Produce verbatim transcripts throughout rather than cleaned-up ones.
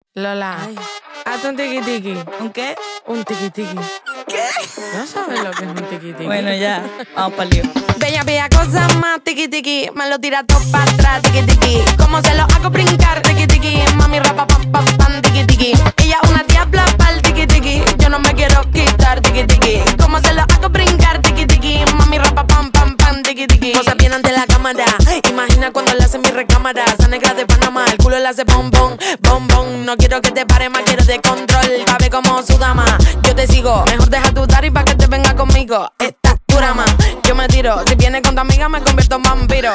Lola, Ay. hazte un tiki tiki. ¿Un qué? Un tiki tiki. ¿Qué? ¿No sabes lo que es un tiki tiki? Bueno, ya, vamos para lío. Bella, bella cosa más, tiki tiki. Me lo tira todo para atrás, tiki tiki. ¿Cómo se lo hago brincar, tiki tiki? Mami, rapa, pam, pam, pam, tiki tiki. Ella una diabla pa'l tiki tiki. Yo no me quiero quitar, tiki tiki. ¿Cómo se lo hago brincar, tiki tiki? Mami, rapa, pam, pam, pam, tiki tiki. Cosa bien ante la cámara. Imagina cuando le hace mi recámara. Esa negra de Panamá, el culo le hace bom, bom, bom, bom. No quiero que te pare más, quiero de control. Pa' ver como su dama. Yo te sigo, mejor deja tu dar y pa' que te venga conmigo. Esta dura más, yo me tiro. Si vienes con tu amiga me convierto en vampiro.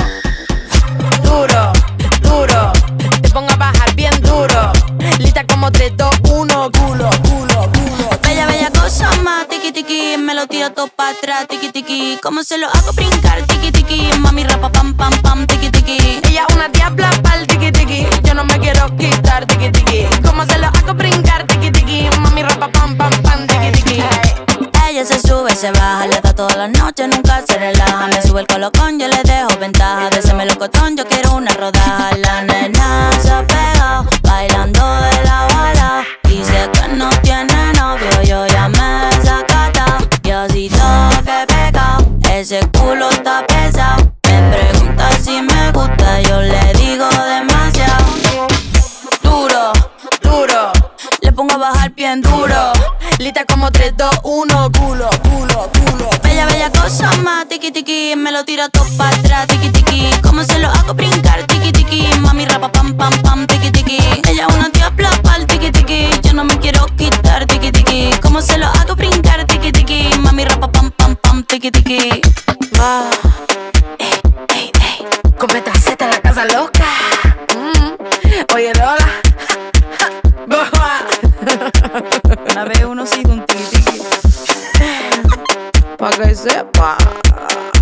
Duro, duro, te pongo a bajar bien duro. Lista como tres, dos, uno, culo, culo, culo. Bella, bella cosa más, tiki tiki. Me lo tiro todo para atrás, tiki tiki. ¿Cómo se lo hago brincar, tiki tiki? Mami, rapa, pam, pam, pam, tiki tiki. Ella una diabla pa'l tiki tiki. Yo no me quiero quitar, tiki tiki. ¿Cómo se lo hago brincar, tiki tiki? Mami, rapa, pam, pam, pam, tiki tiki. Ella se sube, se baja, le da toda la noche, nunca se relaja. Me sube el colocón, yo le dejo ventaja. De ese melocotón, yo quiero una rodaja. La nena se ha pegado, bailando de la bala. Dice que no tiene novio, yo ya me he sacatao. Y así todo que pegao, ese culo está pesado. Me pregunta si me gusta, yo le digo demasiado. Duro, duro, Le pongo a bajar bien duro. lista como tres, dos, uno, culo, culo, culo. Bella, bella cosa más, tiki tiki. Me lo tiro todo para atrás, tiki tiki. ¿Cómo se lo hago brincar, tiki tiki? Mami, rapa, pam, pam, pam, tiki tiki. Ella una diabla pa'l tiki tiki. Yo no me quiero quitar, tiki tiki. ¿Cómo se lo hago brincar, tiki tiki? Mami, rapa, pam, pam, pam, tiki tiki. Va, Ey, ey, ey. con Petaceta en la casa loca. Mm. Oye, Lola. Una vez uno sigue un tiki tiki. Pa' que sepa.